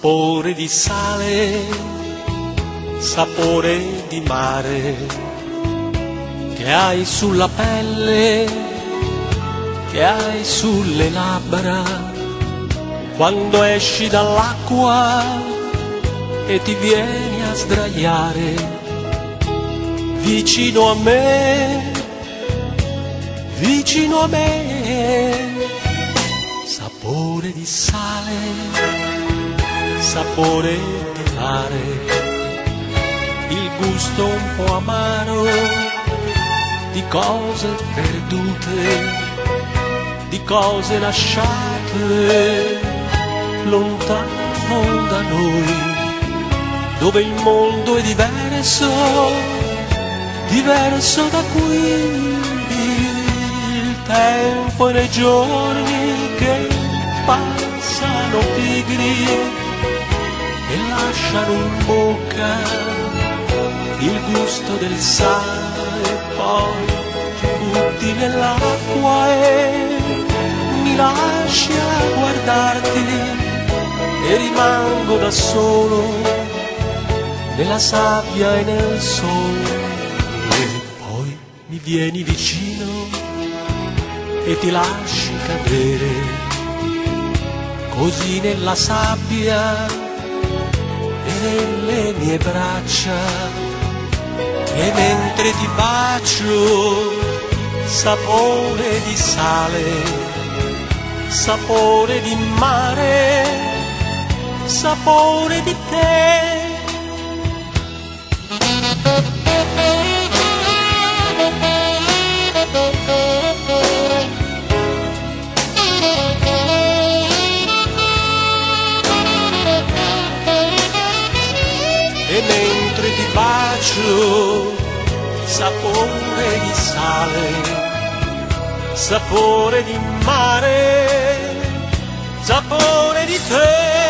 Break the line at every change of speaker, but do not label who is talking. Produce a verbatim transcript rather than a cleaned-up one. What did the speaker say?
sapore di sale, sapore di mare, che hai sulla pelle, che hai sulle labbra, quando esci dall'acqua e ti vieni a sdraiare vicino a me, vicino a me. Sapore di sale, sapore di mare, il gusto un po' amaro di cose perdute, di cose lasciate lontano da noi, dove il mondo è diverso, diverso da qui. Il tempo e le giorni che passano pigri e lasciano in bocca il gusto del sale, poi ti butti nell'acqua e mi lasci a guardarti e rimango da solo nella sabbia e nel sole. E poi mi vieni vicino e ti lasci cadere così nella sabbia e nelle mie braccia, e mentre ti bacio sapore di sale, sapore di mare, sapore di te. E mentre ti bacio sapore di sale, sapore di mare, sapore di te.